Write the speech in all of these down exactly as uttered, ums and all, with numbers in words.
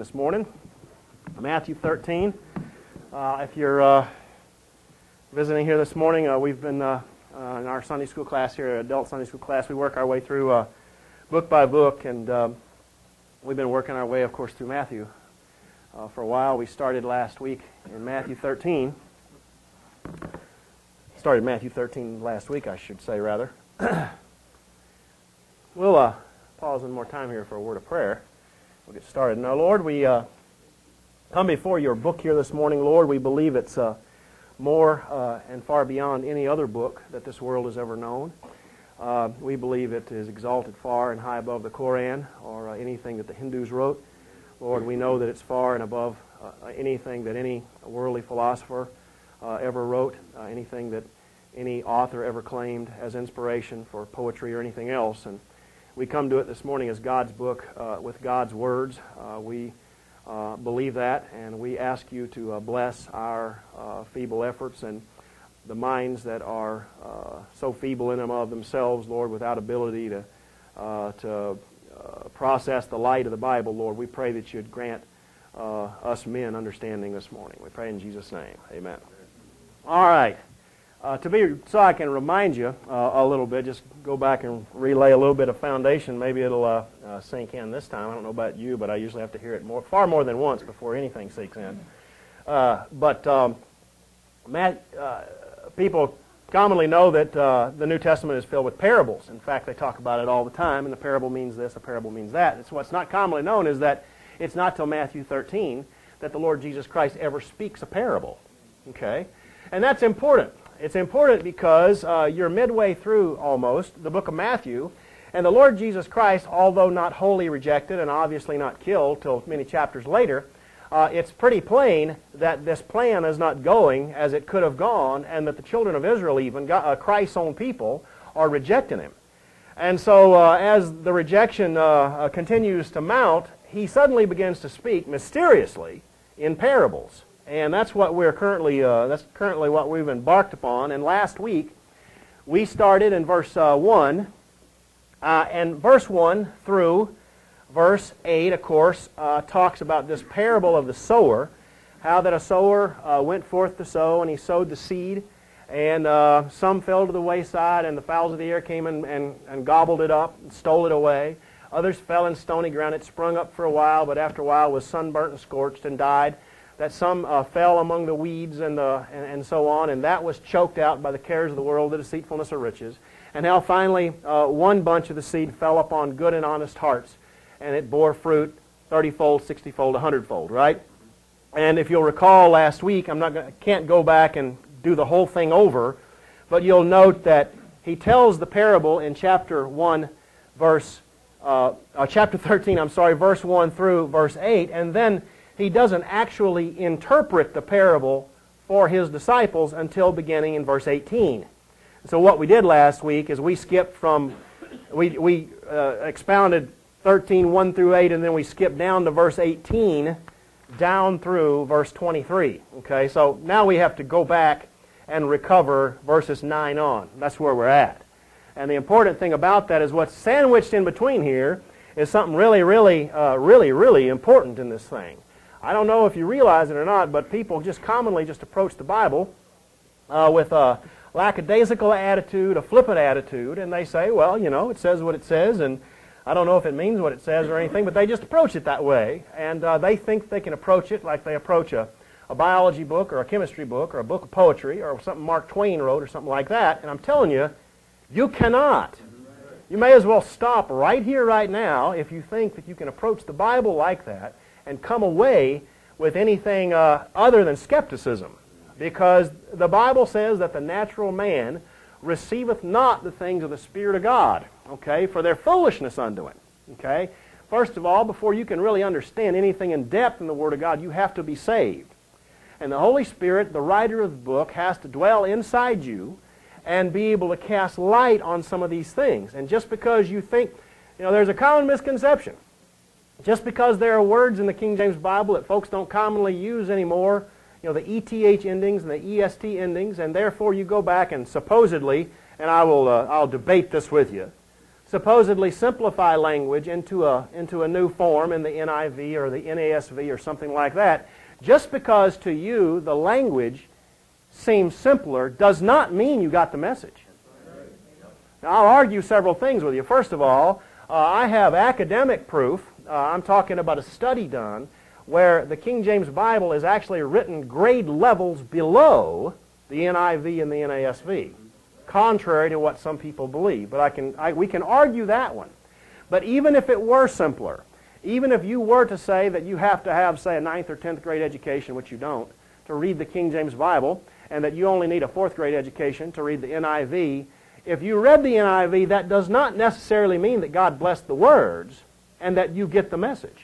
this morning. Matthew thirteen. Uh, if you're uh, visiting here this morning, uh, we've been uh, uh, in our Sunday school class here, adult Sunday school class, we work our way through uh, book by book, and um, we've been working our way, of course, through Matthew uh, for a while. We started last week in Matthew thirteen. Started Matthew thirteen last week, I should say, rather. We'll uh, pause one more time here for a word of prayer. We'll get started. Now, Lord, we uh, come before your book here this morning. Lord, we believe it's uh, more uh, and far beyond any other book that this world has ever known. Uh, we believe it is exalted far and high above the Koran or uh, anything that the Hindus wrote. Lord, we know that it's far and above uh, anything that any worldly philosopher uh, ever wrote, uh, anything that any author ever claimed as inspiration for poetry or anything else. And we come to it this morning as God's book uh, with God's words. Uh, we uh, believe that, and we ask you to uh, bless our uh, feeble efforts and the minds that are uh, so feeble in them of themselves, Lord, without ability to, uh, to uh, process the light of the Bible, Lord. We pray that you'd grant uh, us men understanding this morning. We pray in Jesus' name. Amen. All right. Uh, to be so I can remind you uh, a little bit, just go back and relay a little bit of foundation. Maybe it'll uh, uh, sink in this time. I don't know about you, but I usually have to hear it more, far more than once before anything sinks in. Uh, but um, Matt, uh, people commonly know that uh, the New Testament is filled with parables. In fact, they talk about it all the time, and a parable means this, a parable means that. It's what's not commonly known is that it's not till Matthew thirteen that the Lord Jesus Christ ever speaks a parable. Okay, and that's important. It's important because uh, you're midway through, almost, the book of Matthew, and the Lord Jesus Christ, although not wholly rejected and obviously not killed till many chapters later, uh, it's pretty plain that this plan is not going as it could have gone, and that the children of Israel, even, God, uh, Christ's own people, are rejecting him. And so uh, as the rejection uh, uh, continues to mount, he suddenly begins to speak mysteriously in parables. And that's what we're currently, uh, that's currently what we've embarked upon. And last week, we started in verse uh, one, uh, and verse one through verse eight, of course, uh, talks about this parable of the sower, how that a sower uh, went forth to sow, and he sowed the seed, and uh, some fell to the wayside, and the fowls of the air came and, and, and gobbled it up, and stole it away. Others fell in stony ground. It sprung up for a while, but after a while was sunburnt and scorched and died. That some uh, fell among the weeds and, the, and, and so on, and that was choked out by the cares of the world, the deceitfulness of riches. And now finally, uh, one bunch of the seed fell upon good and honest hearts, and it bore fruit thirty-fold, sixty-fold, a hundred-fold, right? And if you'll recall last week, I'm not gonna, can't go back and do the whole thing over, but you'll note that he tells the parable in chapter one, verse, uh, uh, chapter thirteen, I'm sorry, verse one through verse eight, and then he doesn't actually interpret the parable for his disciples until beginning in verse eighteen. So what we did last week is we skipped from, we, we uh, expounded thirteen, one through eight, and then we skipped down to verse eighteen, down through verse twenty-three. Okay, so now we have to go back and recover verses nine on. That's where we're at. And the important thing about that is what's sandwiched in between here is something really, really, uh, really, really important in this thing. I don't know if you realize it or not, but people just commonly just approach the Bible uh, with a lackadaisical attitude, a flippant attitude, and they say, well, you know, it says what it says, and I don't know if it means what it says or anything, but they just approach it that way, and uh, they think they can approach it like they approach a, a biology book or a chemistry book or a book of poetry or something Mark Twain wrote or something like that, and I'm telling you, you cannot. You may as well stop right here, right now, if you think that you can approach the Bible like that and come away with anything uh, other than skepticism. Because the Bible says that the natural man receiveth not the things of the Spirit of God, okay, for their foolishness unto him. Okay? First of all, before you can really understand anything in depth in the Word of God, you have to be saved. And the Holy Spirit, the writer of the book, has to dwell inside you and be able to cast light on some of these things. And just because you think, you know, there's a common misconception. Just because there are words in the King James Bible that folks don't commonly use anymore, you know, the E T H endings and the E S T endings, and therefore you go back and supposedly, and I will, uh, I'll debate this with you, supposedly simplify language into a, into a new form in the N I V or the N A S V or something like that, just because to you the language seems simpler does not mean you got the message. Now, I'll argue several things with you. First of all, uh, I have academic proof. Uh, I'm talking about a study done where the King James Bible is actually written grade levels below the N I V and the N A S V, contrary to what some people believe. But I can, I, we can argue that one. But even if it were simpler, even if you were to say that you have to have, say, a ninth or tenth grade education, which you don't, to read the King James Bible, and that you only need a fourth grade education to read the N I V, if you read the N I V, that does not necessarily mean that God blessed the words and that you get the message.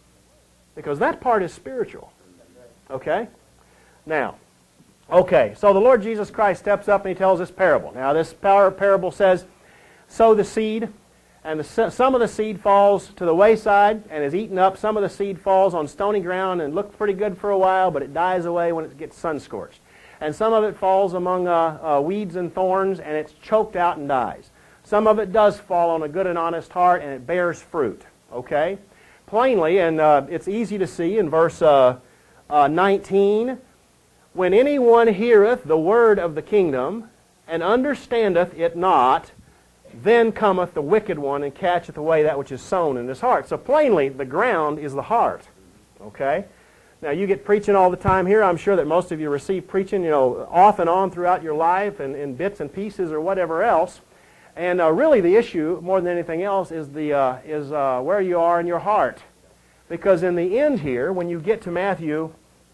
Because that part is spiritual. Okay? Now, okay, so the Lord Jesus Christ steps up and He tells this parable. Now, this par parable says, sow the seed, and the, some of the seed falls to the wayside and is eaten up. Some of the seed falls on stony ground and looks pretty good for a while, but it dies away when it gets sun-scorched. And some of it falls among uh, uh, weeds and thorns, and it's choked out and dies. Some of it does fall on a good and honest heart, and it bears fruit. Okay? Plainly, and uh, it's easy to see in verse uh, uh, nineteen, when anyone heareth the word of the kingdom, and understandeth it not, then cometh the wicked one, and catcheth away that which is sown in his heart. So plainly, the ground is the heart. Okay? Now, you get preaching all the time here. I'm sure that most of you receive preaching, you know, off and on throughout your life, and in bits and pieces or whatever else. And uh, really the issue, more than anything else, is, the, uh, is uh, where you are in your heart. Because in the end here, when you get to Matthew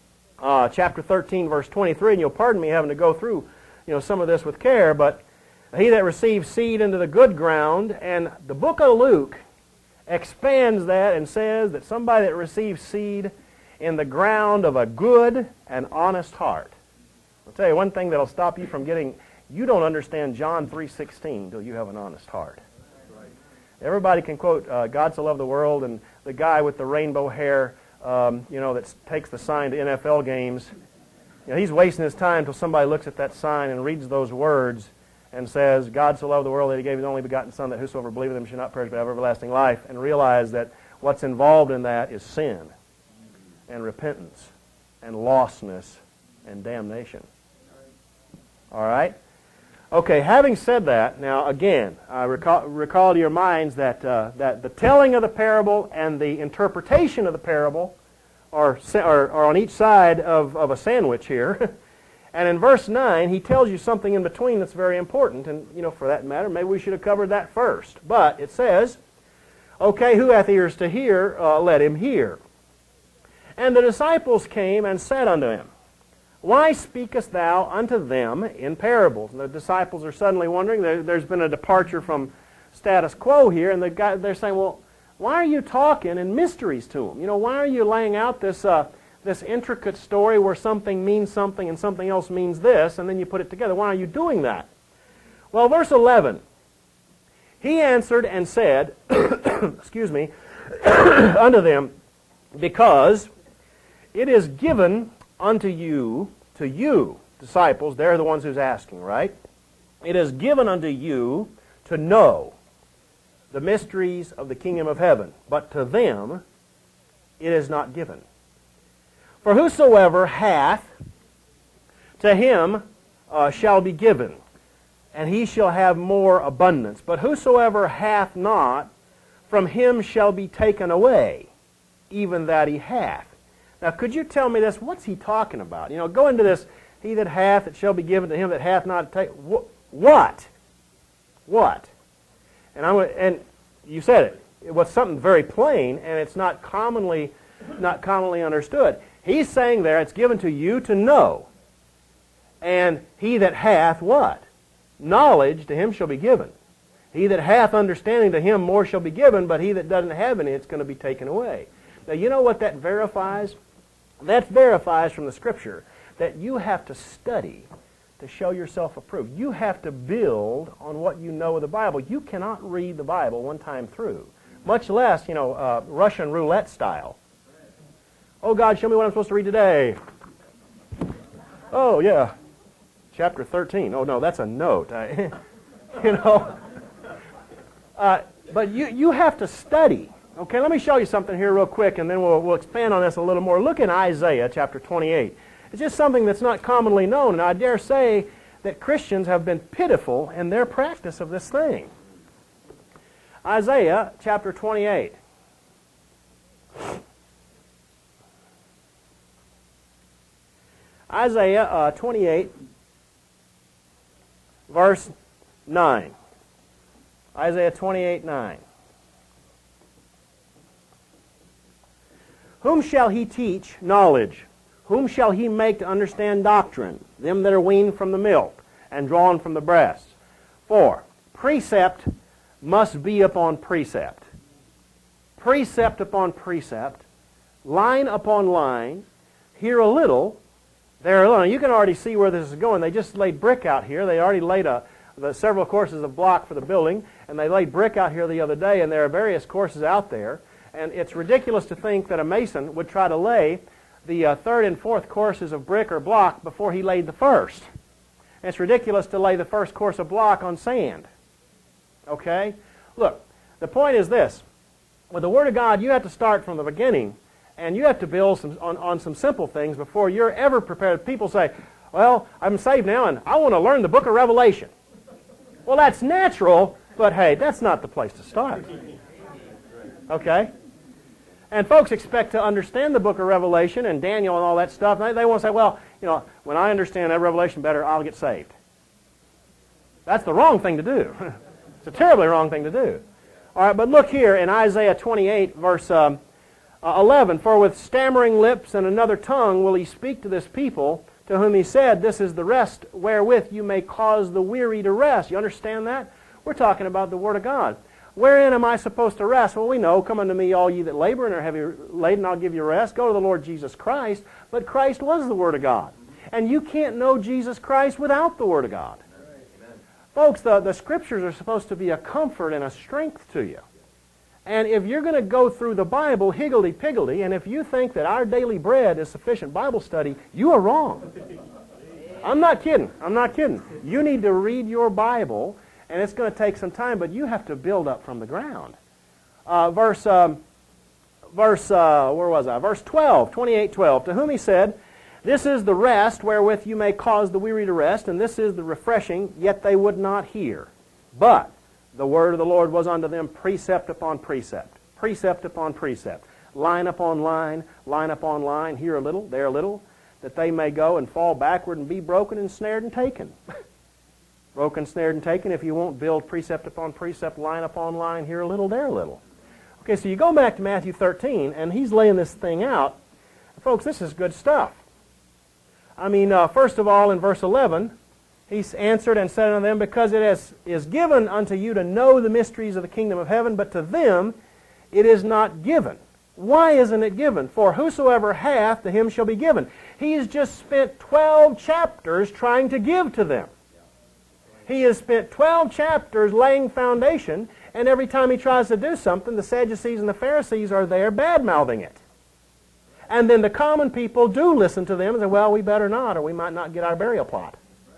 uh, chapter thirteen, verse twenty-three, and you'll pardon me having to go through you know, some of this with care, but he that receives seed into the good ground, and the book of Luke expands that and says that somebody that receives seed in the ground of a good and honest heart. I'll tell you one thing that'll stop you from getting... You don't understand John three sixteen until you have an honest heart. Everybody can quote uh, God so loved the world, and the guy with the rainbow hair, um, you know, that takes the sign to N F L games. You know, he's wasting his time until somebody looks at that sign and reads those words and says, God so loved the world that He gave His only begotten Son, that whosoever believeth in Him should not perish but have everlasting life, and realize that what's involved in that is sin and repentance and lostness and damnation. All right? Okay, having said that, now again, I recall, recall to your minds that, uh, that the telling of the parable and the interpretation of the parable are, are, are on each side of, of a sandwich here. And in verse nine, he tells you something in between that's very important. And, you know, for that matter, maybe we should have covered that first. But it says, okay, who hath ears to hear, uh, let him hear. And the disciples came and said unto him, why speakest thou unto them in parables? And the disciples are suddenly wondering. There, there's been a departure from status quo here, and the guy, they're saying, well, why are you talking in mysteries to them? You know, why are you laying out this, uh, this intricate story where something means something and something else means this, and then you put it together? Why are you doing that? Well, verse eleven, he answered and said, excuse me, unto them, because it is given unto you, to you, disciples, they're the ones who's asking, right? It is given unto you to know the mysteries of the kingdom of heaven, but to them it is not given. For whosoever hath, to him uh, shall be given, and he shall have more abundance. But whosoever hath not, from him shall be taken away, even that he hath. Now, could you tell me this? What's he talking about? You know, go into this, he that hath, it shall be given to him that hath not. Take, wh what? What? And, I'm, and you said it. It was something very plain, and it's not commonly, not commonly understood. He's saying there, it's given to you to know. And he that hath what? Knowledge, to him shall be given. He that hath understanding, to him more shall be given, but he that doesn't have any, it's going to be taken away. Now, you know what that verifies? That verifies from the Scripture that you have to study to show yourself approved. You have to build on what you know of the Bible. You cannot read the Bible one time through, much less, you know, uh, Russian roulette style. Oh, God, show me what I'm supposed to read today. Oh, yeah, chapter thirteen. Oh, no, that's a note. I, you know, Uh, but you, you have to study. Okay, let me show you something here real quick, and then we'll, we'll expand on this a little more. Look in Isaiah chapter twenty-eight. It's just something that's not commonly known, and I dare say that Christians have been pitiful in their practice of this thing. Isaiah chapter twenty-eight. Isaiah uh, twenty-eight, verse nine. Isaiah twenty-eight, nine. Whom shall he teach knowledge? Whom shall he make to understand doctrine? Them that are weaned from the milk and drawn from the breast. For precept must be upon precept. Precept upon precept. Line upon line. Here a little, there a little. You can already see where this is going. They just laid brick out here. They already laid a, the several courses of block for the building, and they laid brick out here the other day, and there are various courses out there. And it's ridiculous to think that a mason would try to lay the uh, third and fourth courses of brick or block before he laid the first. And it's ridiculous to lay the first course of block on sand. Okay? Look, the point is this. With the Word of God, you have to start from the beginning, and you have to build some, on, on some simple things before you're ever prepared. People say, well, I'm saved now, and I want to learn the book of Revelation. Well, that's natural, but hey, that's not the place to start. Okay? And folks expect to understand the book of Revelation and Daniel and all that stuff. They, they want to say, well, you know, when I understand that Revelation better, I'll get saved. That's the wrong thing to do. It's a terribly wrong thing to do. All right, but look here in Isaiah twenty-eight, verse um, uh, eleven. For with stammering lips and another tongue will he speak to this people, to whom he said, this is the rest wherewith you may cause the weary to rest. You understand that? We're talking about the Word of God. Wherein am I supposed to rest? Well, we know, come unto me all ye that labor and are heavy laden, I'll give you rest. Go to the Lord Jesus Christ. But Christ was the Word of God. And you can't know Jesus Christ without the Word of God. Amen. Folks, the, the Scriptures are supposed to be a comfort and a strength to you. And if you're going to go through the Bible higgledy-piggledy, and if you think that our daily bread is sufficient Bible study, you are wrong. I'm not kidding. I'm not kidding. You need to read your Bible. And it's going to take some time, but you have to build up from the ground. Uh, verse, um, verse, uh, where was I? Verse twelve, twenty-eight, twelve. To whom he said, this is the rest wherewith you may cause the weary to rest, and this is the refreshing, yet they would not hear. But the word of the Lord was unto them precept upon precept, precept upon precept, line upon line, line upon line, here a little, there a little, that they may go and fall backward and be broken and snared and taken. Broken, snared, and taken if you won't build precept upon precept, line upon line, here a little, there a little. Okay, so you go back to Matthew thirteen, and he's laying this thing out. Folks, this is good stuff. I mean, uh, first of all, in verse eleven, he answered and said unto them, because it is, is given unto you to know the mysteries of the kingdom of heaven, but to them it is not given. Why isn't it given? For whosoever hath, to him shall be given. He has just spent twelve chapters trying to give to them. He has spent twelve chapters laying foundation, and every time he tries to do something, the Sadducees and the Pharisees are there bad-mouthing it. And then the common people do listen to them and say, well, we better not, or we might not get our burial plot.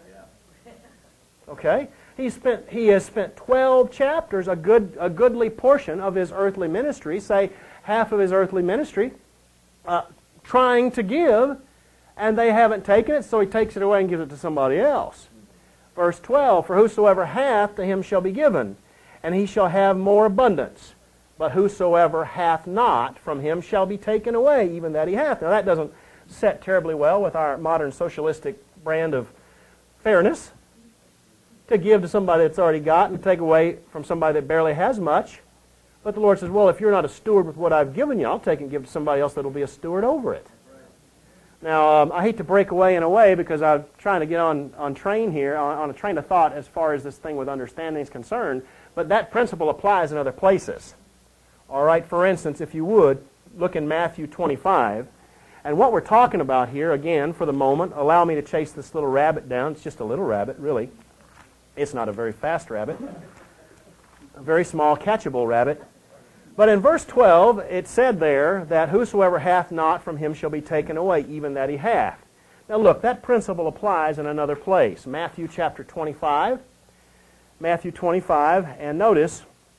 Okay? He, spent, he has spent twelve chapters, a, good, a goodly portion of his earthly ministry, say half of his earthly ministry, uh, trying to give, and they haven't taken it, so he takes it away and gives it to somebody else. Verse twelve, for whosoever hath, to him shall be given, and he shall have more abundance. But whosoever hath not, from him shall be taken away, even that he hath. Now that doesn't set terribly well with our modern socialistic brand of fairness, to give to somebody that's already got and take away from somebody that barely has much. But the Lord says, well, if you're not a steward with what I've given you, I'll take and give to somebody else that will be a steward over it. Now, um, I hate to break away in a way because I'm trying to get on, on train here, on, on a train of thought as far as this thing with understanding is concerned, but that principle applies in other places. All right, for instance, if you would, look in Matthew twenty-five, and what we're talking about here, again, for the moment, allow me to chase this little rabbit down. It's just a little rabbit, really. It's not a very fast rabbit. A very small, catchable rabbit. But in verse twelve, it said there that whosoever hath not, from him shall be taken away, even that he hath. Now look, that principle applies in another place. Matthew chapter twenty-five. Matthew twenty-five, and notice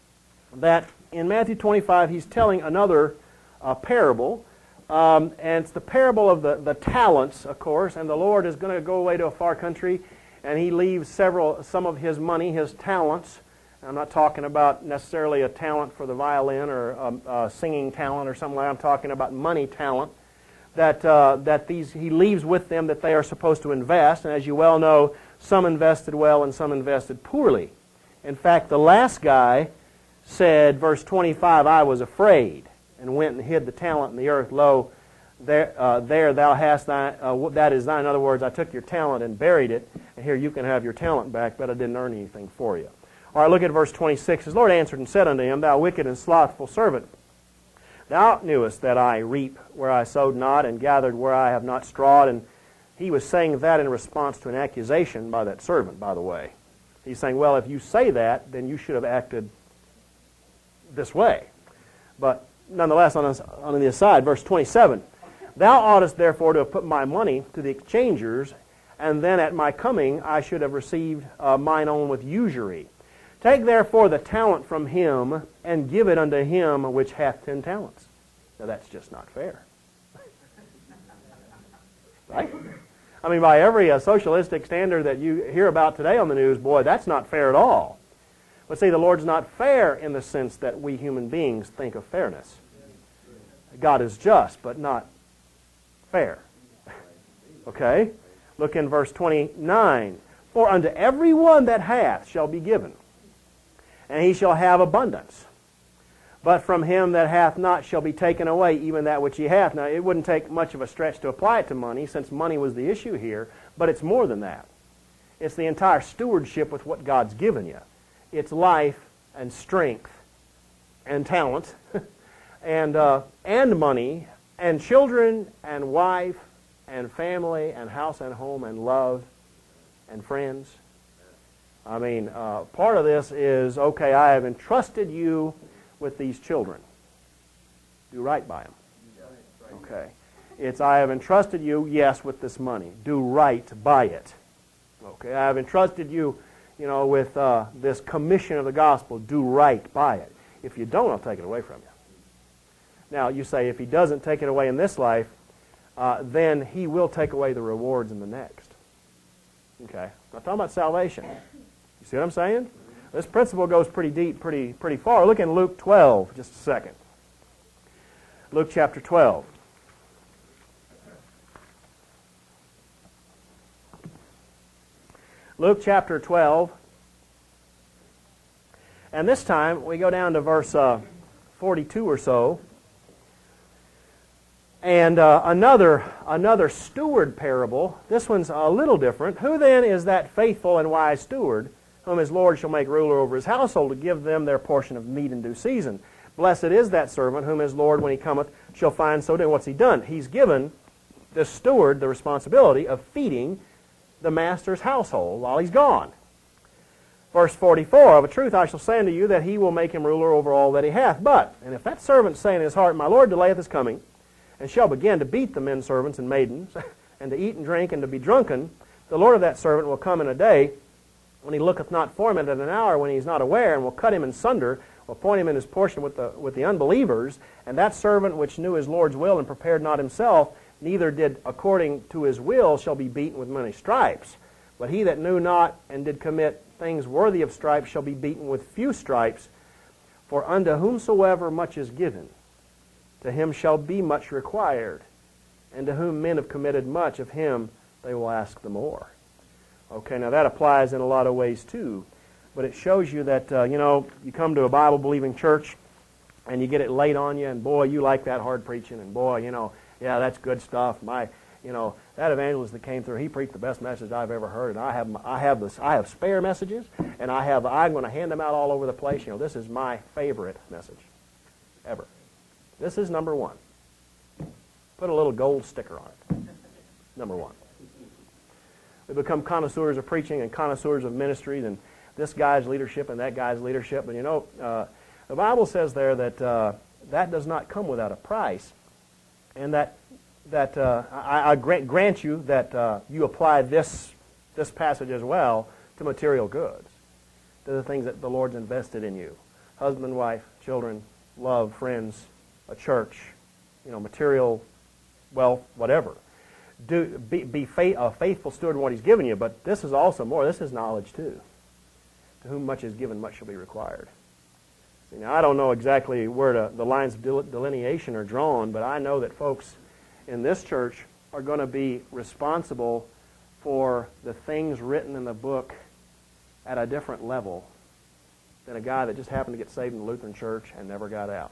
that in Matthew twenty-five he's telling another uh, parable. Um, and it's the parable of the, the talents, of course, and the Lord is going to go away to a far country, and he leaves several, some of his money, his talents. I'm not talking about necessarily a talent for the violin or a, a singing talent or something like that. I'm talking about money talent that, uh, that these, he leaves with them that they are supposed to invest. And as you well know, some invested well and some invested poorly. In fact, the last guy said, verse twenty-five, I was afraid, and went and hid the talent in the earth. Lo, there, uh, there thou hast thine, uh, that is thine. In other words, I took your talent and buried it, and here you can have your talent back, but I didn't earn anything for you. All right, look at verse twenty-six. His Lord answered and said unto him, Thou wicked and slothful servant, thou knewest that I reap where I sowed not, and gathered where I have not strawed. And he was saying that in response to an accusation by that servant, by the way. He's saying, well, if you say that, then you should have acted this way. But nonetheless, on, us, on the aside, verse twenty-seven, Thou oughtest therefore to have put my money to the exchangers, and then at my coming I should have received uh, mine own with usury. Take therefore the talent from him, and give it unto him which hath ten talents. Now that's just not fair. Right? I mean, by every uh, socialistic standard that you hear about today on the news, boy, that's not fair at all. But see, the Lord's not fair in the sense that we human beings think of fairness. God is just, but not fair. Okay? Look in verse twenty-nine. For unto every one that hath shall be given, and he shall have abundance. But from him that hath not shall be taken away even that which he hath. Now, it wouldn't take much of a stretch to apply it to money, since money was the issue here, but it's more than that. It's the entire stewardship with what God's given you. It's life and strength and talent and, uh, and money and children and wife and family and house and home and love and friends. I mean, uh, part of this is, okay, I have entrusted you with these children. Do right by them. Okay. It's, I have entrusted you, yes, with this money. Do right by it. Okay. I have entrusted you, you know, with uh, this commission of the gospel. Do right by it. If you don't, I'll take it away from you. Now, you say, if he doesn't take it away in this life, uh, then he will take away the rewards in the next. Okay. I'm not talking about salvation. You see what I'm saying? This principle goes pretty deep, pretty, pretty far. Look in Luke twelve, just a second. Luke chapter twelve. Luke chapter twelve. And this time we go down to verse uh, forty-two or so. And uh, another, another steward parable. This one's a little different. Who then is that faithful and wise steward, whom his Lord shall make ruler over his household, to give them their portion of meat in due season? Blessed is that servant whom his Lord, when he cometh, shall find so doing. What's he done? He's given the steward the responsibility of feeding the master's household while he's gone. Verse forty-four, Of a truth I shall say unto you, that he will make him ruler over all that he hath. But, and if that servant say in his heart, My Lord delayeth his coming, and shall begin to beat the men servants and maidens, and to eat and drink, and to be drunken, the Lord of that servant will come in a day when he looketh not for him, and at an hour when he is not aware, and will cut him in sunder, will appoint him in his portion with the, with the unbelievers. And that servant which knew his Lord's will and prepared not himself, neither did according to his will, shall be beaten with many stripes. But he that knew not and did commit things worthy of stripes shall be beaten with few stripes. For unto whomsoever much is given, to him shall be much required. And to whom men have committed much, of him they will ask the more. Okay, now that applies in a lot of ways too. But it shows you that, uh, you know, you come to a Bible-believing church and you get it laid on you, and boy, you like that hard preaching, and boy, you know, yeah, that's good stuff. My, you know, that evangelist that came through, he preached the best message I've ever heard, and I have, I have this, I have spare messages, and I have, I'm going to hand them out all over the place. You know, this is my favorite message ever. This is number one. Put a little gold sticker on it. Number one. We become connoisseurs of preaching and connoisseurs of ministries, and this guy's leadership and that guy's leadership. But you know, uh, the Bible says there that uh, that does not come without a price, and that that uh, I, I grant, grant you that uh, you apply this this passage as well to material goods, to the things that the Lord's invested in you. husband, wife, children, love, friends, a church, you know, material, wealth, whatever. Do, be be faith, a faithful steward in what He's given you, but this is also more. This is knowledge too. To whom much is given, much shall be required. See, now, I don't know exactly where to, the lines of delineation are drawn, but I know that folks in this church are going to be responsible for the things written in the book at a different level than a guy that just happened to get saved in the Lutheran church and never got out.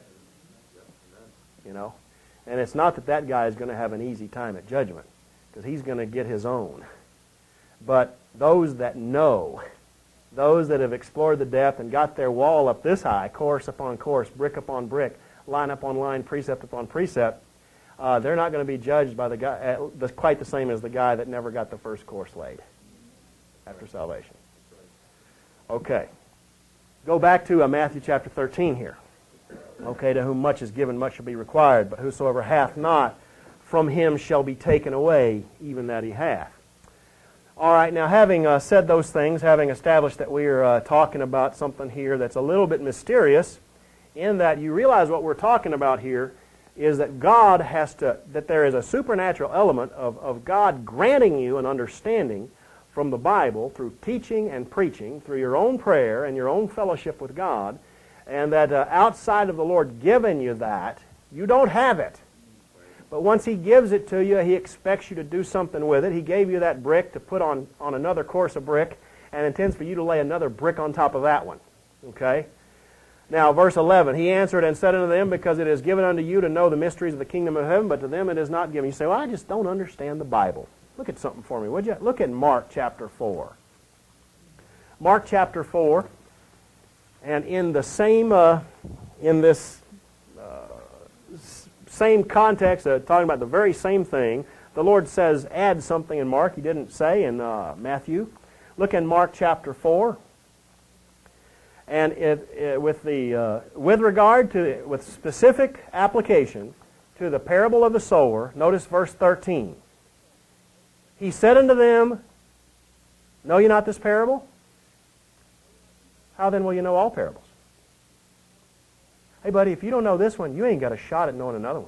You know? And it's not that that guy is going to have an easy time at judgment, because he's going to get his own. But those that know, those that have explored the depth and got their wall up this high, course upon course, brick upon brick, line upon line, precept upon precept, uh, they're not going to be judged by the guy uh, quite the same as the guy that never got the first course laid after salvation. Okay. Go back to uh, Matthew chapter thirteen here. Okay, to whom much is given, much shall be required. But whosoever hath not, from him shall be taken away, even that he hath. All right, now having uh, said those things, having established that we are uh, talking about something here that's a little bit mysterious, in that you realize what we're talking about here is that God has to, that there is a supernatural element of, of God granting you an understanding from the Bible through teaching and preaching, through your own prayer and your own fellowship with God, and that uh, outside of the Lord giving you that, you don't have it. But once He gives it to you, He expects you to do something with it. He gave you that brick to put on, on another course of brick, and intends for you to lay another brick on top of that one. Okay? Now, verse eleven, He answered and said unto them, because it is given unto you to know the mysteries of the kingdom of heaven, but to them it is not given. You say, well, I just don't understand the Bible. Look at something for me, would you? Look at Mark chapter four. Mark chapter four, and in the same, uh, in this uh, same context, uh, talking about the very same thing, the Lord says, add something in Mark He didn't say in uh, Matthew. Look in Mark chapter four. And it, it, with the uh, with regard to with specific application to the parable of the sower, notice verse thirteen. He said unto them, know ye not this parable? How then will you know all parables? Hey buddy, if you don't know this one, you ain't got a shot at knowing another one.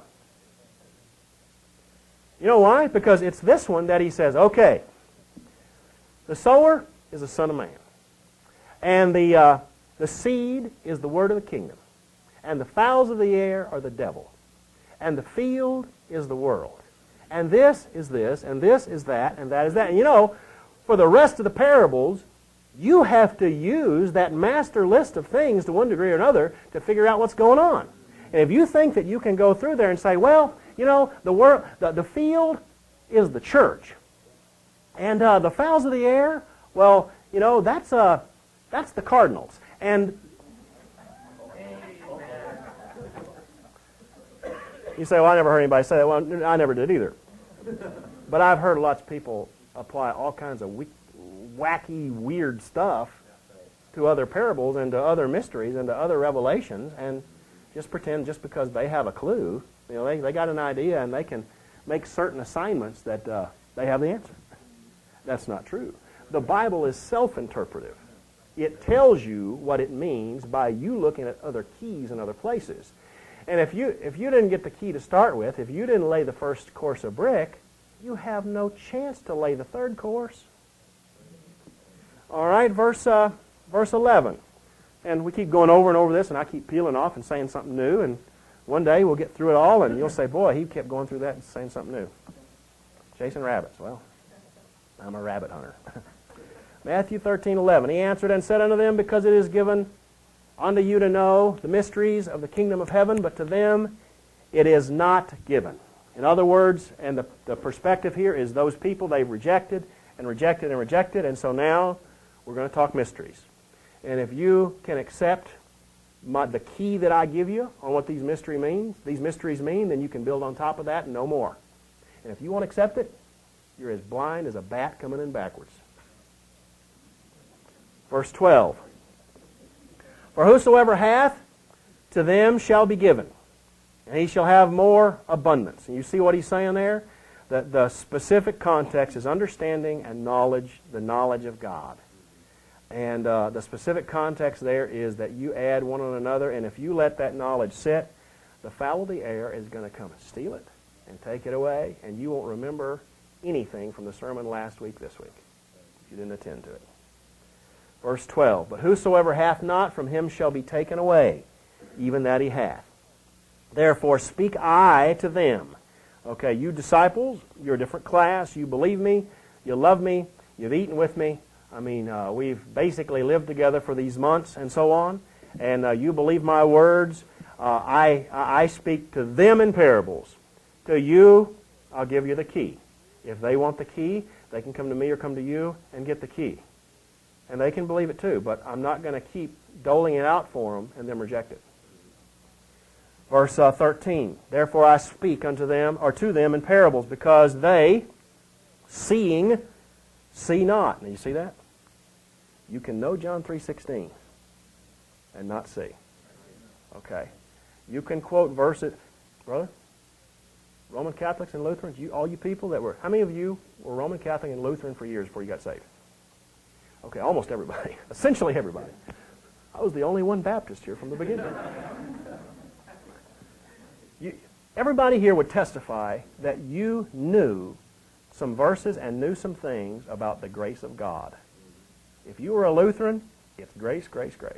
You know why? Because it's this one that He says, okay, the sower is the Son of Man. And the uh, The seed is the word of the kingdom. And the fowls of the air are the devil. And the field is the world. And this is this, and this is that, and that is that. And you know, for the rest of the parables, you have to use that master list of things to one degree or another to figure out what's going on. And if you think that you can go through there and say, well, you know, the, wor the, the field is the church. And uh, the fowls of the air, well, you know, that's, uh, that's the cardinals. And you say, well, I never heard anybody say that. Well, I never did either. But I've heard lots of people apply all kinds of wacky, weird stuff to other parables and to other mysteries and to other revelations, and just pretend just because they have a clue, you know, they, they got an idea and they can make certain assignments that uh, they have the answer. That's not true. The Bible is self-interpretive. It tells you what it means by you looking at other keys in other places. And if you, if you didn't get the key to start with, if you didn't lay the first course of brick, you have no chance to lay the third course. All right, verse, uh, verse eleven. And we keep going over and over this, and I keep peeling off and saying something new, and one day we'll get through it all, and you'll say, boy, he kept going through that and saying something new. Chasing rabbits. Well, I'm a rabbit hunter. Matthew thirteen eleven. He answered and said unto them, because it is given unto you to know the mysteries of the kingdom of heaven, but to them it is not given. In other words, and the, the perspective here is those people they've rejected and rejected and rejected, and so now we're going to talk mysteries. And if you can accept my, the key that I give you on what these mystery means, these mysteries mean, then you can build on top of that and no more. And if you won't accept it, you're as blind as a bat coming in backwards. Verse twelve. For whosoever hath, to them shall be given, and he shall have more abundance. And you see what he's saying there? That the specific context is understanding and knowledge, the knowledge of God. And uh, the specific context there is that you add one on another, and if you let that knowledge sit, the fowl of the air is going to come and steal it and take it away, and you won't remember anything from the sermon last week this week if you didn't attend to it. Verse twelve, but whosoever hath not, from him shall be taken away, even that he hath. Therefore speak I to them. Okay, you disciples, you're a different class, you believe me, you love me, you've eaten with me. I mean, uh, we've basically lived together for these months and so on, and uh, you believe my words. Uh, I, I speak to them in parables. To you, I'll give you the key. If they want the key, they can come to me or come to you and get the key. And they can believe it too, but I'm not going to keep doling it out for them and them reject it. Verse uh, thirteen, therefore I speak unto them, or to them in parables, because they, seeing, see not. Now you see that? You can know John three sixteen and not see. Okay. You can quote verses, brother, Roman Catholics and Lutherans, you, all you people that were, how many of you were Roman Catholic and Lutheran for years before you got saved? Okay, almost everybody. Essentially everybody. I was the only one Baptist here from the beginning. You, everybody here would testify that you knew some verses and knew some things about the grace of God. If you were a Lutheran, it's grace, grace, grace.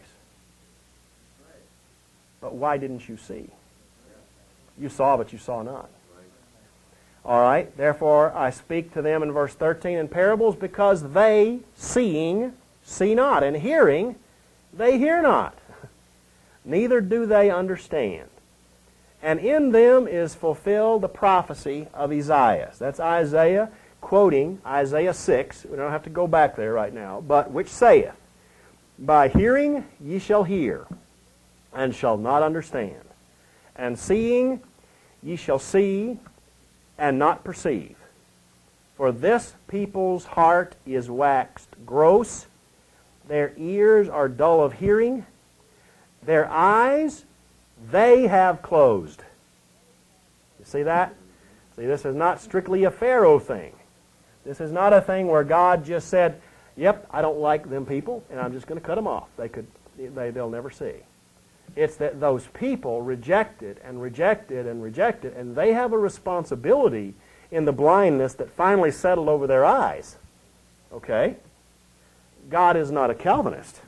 But why didn't you see? You saw, but you saw not. All right, therefore I speak to them in verse thirteen in parables, because they, seeing, see not, and hearing, they hear not. Neither do they understand. And in them is fulfilled the prophecy of Isaiah. That's Isaiah quoting Isaiah six. We don't have to go back there right now. But which saith, by hearing ye shall hear, and shall not understand. And seeing ye shall see, and not perceive. For this people's heart is waxed gross, their ears are dull of hearing, their eyes they have closed. You see that? See, this is not strictly a Pharaoh thing. This is not a thing where God just said, yep, I don't like them people, and I'm just going to cut them off. They could, they, they'll never see. It's that those people rejected and rejected and rejected, and they have a responsibility in the blindness that finally settled over their eyes. Okay? God is not a Calvinist.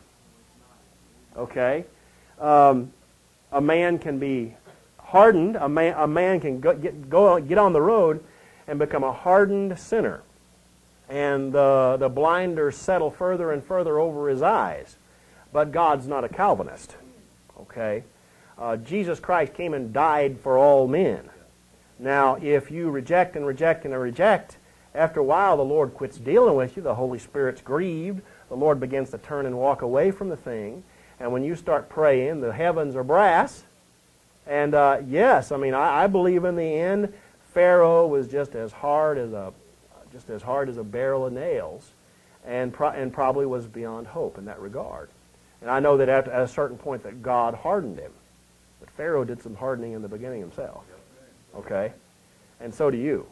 Okay? Um, a man can be hardened. A man, a man can go, get, go, get on the road and become a hardened sinner. And uh, the blinders settle further and further over his eyes. But God's not a Calvinist. Okay? Uh, Jesus Christ came and died for all men. Now, if you reject and reject and reject, after a while the Lord quits dealing with you. The Holy Spirit's grieved. The Lord begins to turn and walk away from the thing. And when you start praying, the heavens are brass. And uh, yes, I mean, I, I believe in the end, Pharaoh was just as hard as a, just as hard as a barrel of nails, and pro and probably was beyond hope in that regard. And I know that at, at a certain point that God hardened him, but Pharaoh did some hardening in the beginning himself. Okay, and so do you.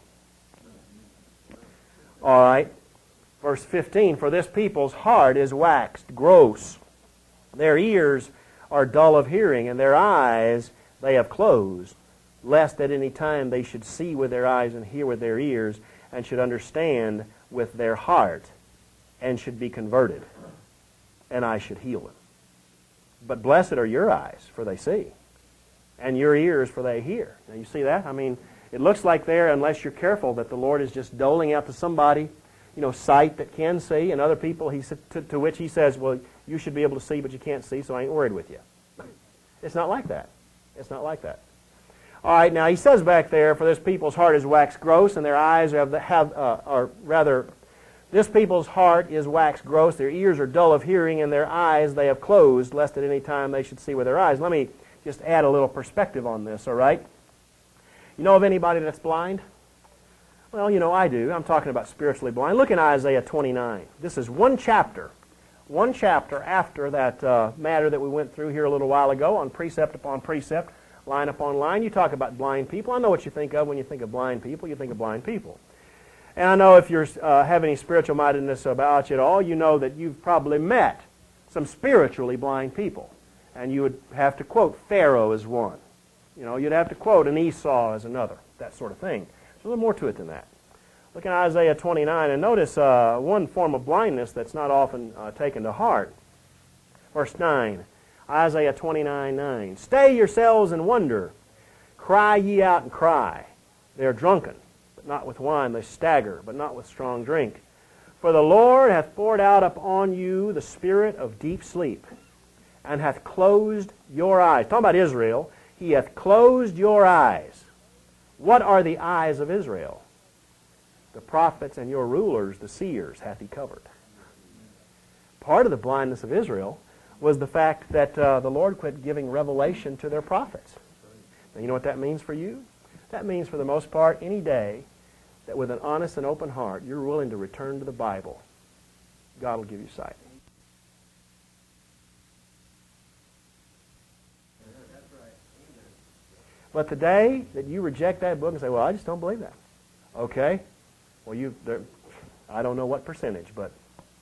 All right, verse fifteen. For this people's heart is waxed gross. Their ears are dull of hearing, and their eyes they have closed, lest at any time they should see with their eyes and hear with their ears, and should understand with their heart, and should be converted, and I should heal them. But blessed are your eyes, for they see, and your ears, for they hear. Now you see that? I mean, it looks like there, unless you're careful, that the Lord is just doling out to somebody, you know, sight that can see, and other people he to, to which he says, well, you should be able to see, but you can't see, so I ain't worried with you. It's not like that. It's not like that. All right, now he says back there, for this people's heart is waxed gross, and their eyes have, have uh, or rather, this people's heart is waxed gross, their ears are dull of hearing, and their eyes they have closed, lest at any time they should see with their eyes. Let me just add a little perspective on this, all right? You know of anybody that's blind? Well, you know, I do. I'm talking about spiritually blind. Look in Isaiah twenty-nine. This is one chapter. One chapter after that uh, matter that we went through here a little while ago on precept upon precept, line upon line. You talk about blind people. I know what you think of when you think of blind people. You think of blind people. And I know if you uh, have any spiritual mindedness about you at all, you know that you've probably met some spiritually blind people. And you would have to quote Pharaoh as one. You know, you'd have to quote an Esau as another, that sort of thing. There's a little more to it than that. Look at Isaiah twenty-nine and notice uh, one form of blindness that's not often uh, taken to heart. Verse nine, Isaiah twenty-nine nine. Stay yourselves and wonder. Cry ye out and cry. They are drunken, but not with wine. They stagger, but not with strong drink. For the Lord hath poured out upon you the spirit of deep sleep, and hath closed your eyes. Talking about Israel. He hath closed your eyes. What are the eyes of Israel? The prophets and your rulers, the seers, hath he covered. Part of the blindness of Israel was the fact that uh, the Lord quit giving revelation to their prophets. Now, you know what that means for you? That means, for the most part, any day that with an honest and open heart you're willing to return to the Bible, God will give you sight. But the day that you reject that book and say, well, I just don't believe that. Okay. Well, you, there, I don't know what percentage, but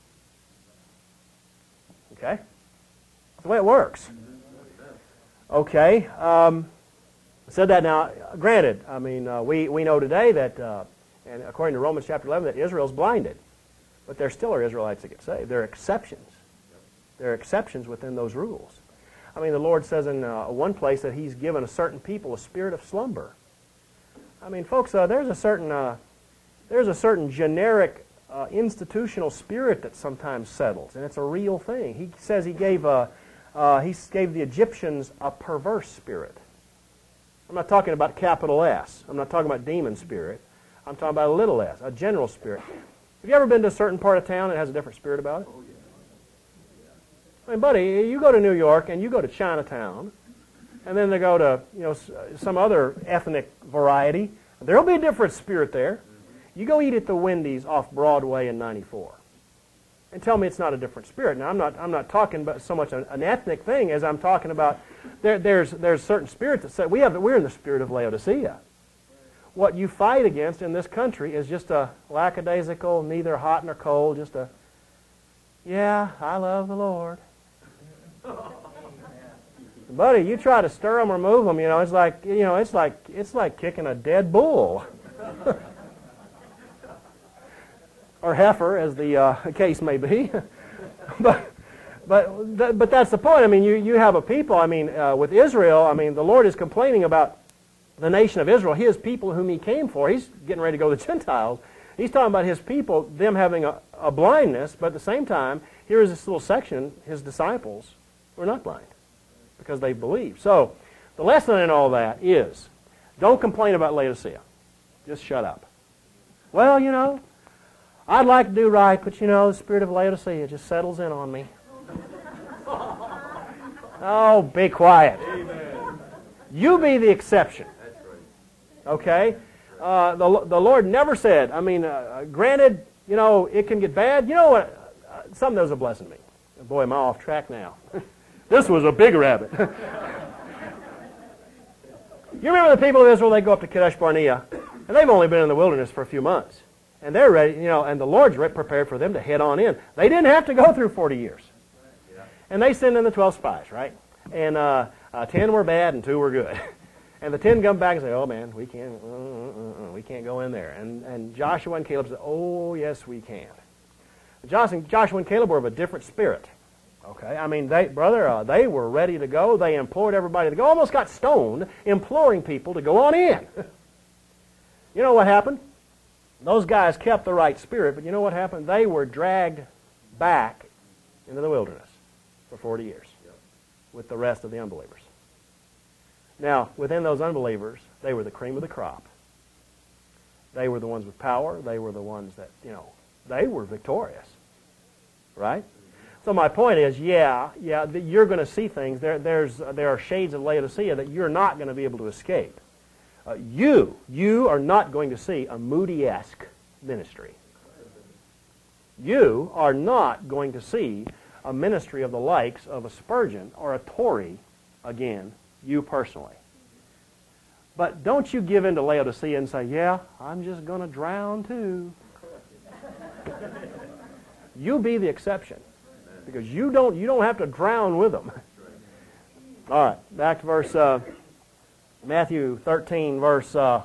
okay. That's the way it works. Okay. Um, I said that now. Granted, I mean, uh, we, we know today that, uh, and according to Romans chapter eleven, that Israel's blinded. But there still are Israelites that get saved. There are exceptions. There are exceptions within those rules. I mean, the Lord says in uh, one place that He's given a certain people a spirit of slumber. I mean, folks, uh, there's a certain uh, there's a certain generic uh, institutional spirit that sometimes settles, and it's a real thing. He says He gave uh, uh, He gave the Egyptians a perverse spirit. I'm not talking about capital S. I'm not talking about demon spirit. I'm talking about a little s, a general spirit. Have you ever been to a certain part of town that has a different spirit about it? I mean, buddy, you go to New York and you go to Chinatown, and then they go to, you know, some other ethnic variety. There'll be a different spirit there. You go eat at the Wendy's off Broadway in ninety-four, and tell me it's not a different spirit. Now, I'm not, I'm not talking about so much an, an ethnic thing as I'm talking about there, there's, there's certain spirits that say we have, we're in the spirit of Laodicea. What you fight against in this country is just a lackadaisical, neither hot nor cold, just a, yeah, I love the Lord. Buddy, you try to stir them or move them, you know, it's like, you know, it's like, it's like kicking a dead bull. Or heifer, as the uh, case may be. but, but, th but that's the point. I mean, you, you have a people, I mean, uh, with Israel, I mean, the Lord is complaining about the nation of Israel, His people whom He came for. He's getting ready to go to the Gentiles. He's talking about His people, them having a, a blindness, but at the same time, here is this little section, His disciples were not blind because they believed. So, the lesson in all that is, don't complain about Laodicea. Just shut up. Well, you know, I'd like to do right, but you know, the spirit of Laodicea just settles in on me. Oh, be quiet. Amen. You be the exception. That's right. Okay? Uh, the, the Lord never said, I mean, uh, granted, you know, it can get bad. You know what? Uh, something that was a blessing to me. Boy, am I off track now. This was a big rabbit. You remember the people of Israel, they go up to Kadesh Barnea, and they've only been in the wilderness for a few months. And they're ready, you know, and the Lord's prepared for them to head on in. They didn't have to go through forty years. And they send in the twelve spies, right? And uh, uh, ten were bad and two were good. And the ten come back and say, oh man, we can't, uh, uh, uh, we can't go in there. And, and Joshua and Caleb said, oh yes we can. Joshua and Caleb were of a different spirit. Okay, I mean, they, brother, uh, they were ready to go. They implored everybody to go. Almost got stoned, imploring people to go on in. You know what happened? Those guys kept the right spirit, but you know what happened? They were dragged back into the wilderness for forty years with the rest of the unbelievers. Now, within those unbelievers, they were the cream of the crop. They were the ones with power. They were the ones that, you know, they were victorious. Right? So my point is, yeah, yeah, you're going to see things. There, there's, there are shades of Laodicea that you're not going to be able to escape. Uh, you, you are not going to see a Moody-esque ministry. You are not going to see a ministry of the likes of a Spurgeon or a Torrey again, you personally. But don't you give in to Laodicea and say, yeah, I'm just going to drown too. You be the exception. Because you don't, you don't have to drown with them. All right, back to verse uh, Matthew thirteen, verse uh,